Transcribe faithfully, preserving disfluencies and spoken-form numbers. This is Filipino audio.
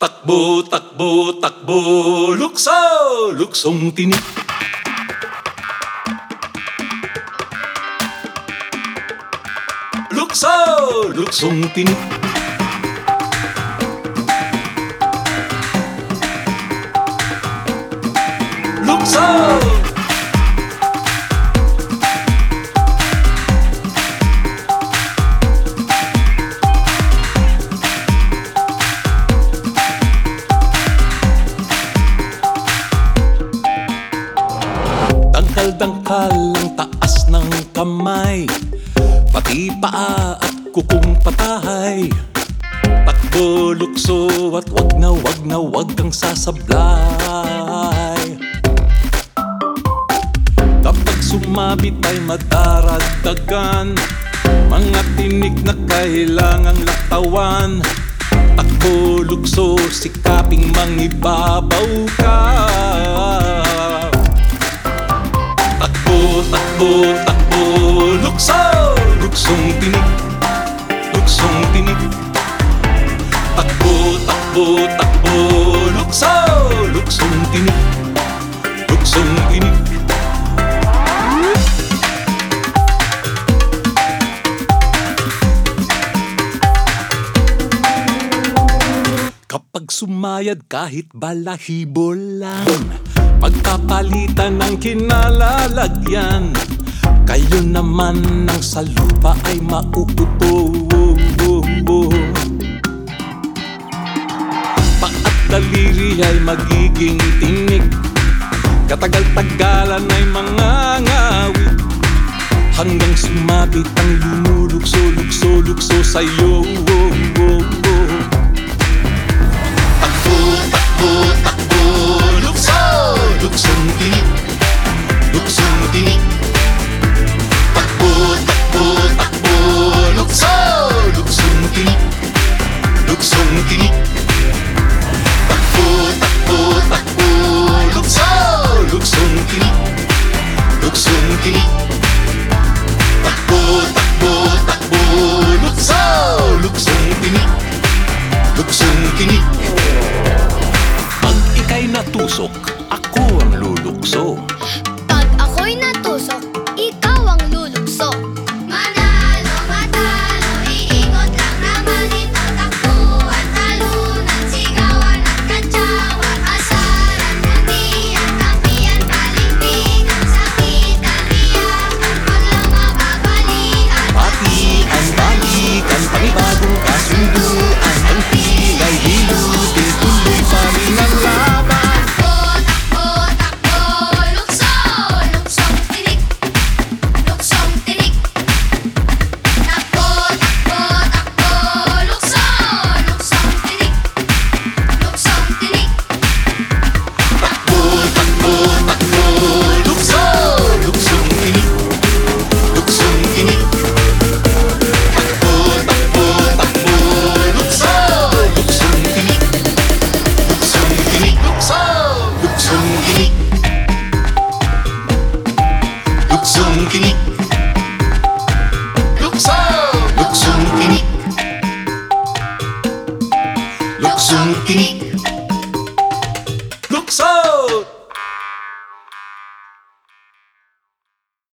Takbo, takbo, takbo, lukso, luksong tinik. Lukso, luksong tinik. Lukso. Dangkal-dangkal ang taas ng kamay, pati paa at kukong patahay. Takbo, lukso at wag na wag na wag kang sasablay. Kapag sumabit ay madaragdagan mga tinik na kailangang laktawan. Takbo, lukso, sikaping mangibabaw ka. Takbo, takbo, takbo, lukso, luksong tinik, luksong tinik. Takbo, takbo, takbo, lukso, luksong tinik, luksong tinik. Kapag sumayad kahit balahibo lang, pagpapalitan ng kinalalagyan, kayo naman ng sa lupa ay mauupo. Paat daliri ay magiging tinik, katagal-tagalan ay mangangawit, hanggang sumabit ang lumulukso-lukso-lukso sa'yo. Luksong tinik, luksong tinik. Takbo, takbo, takbo, lukso, luksong tinik, luksong tinik. Takbo, takbo, takbo, lukso, luksong tinik, luksong tinik. Takbo, takbo, takbo, lukso, luksong tinik, luksong tinik. Pag ika'y natusok, ako ang lulukso. Pag ako'y natusok,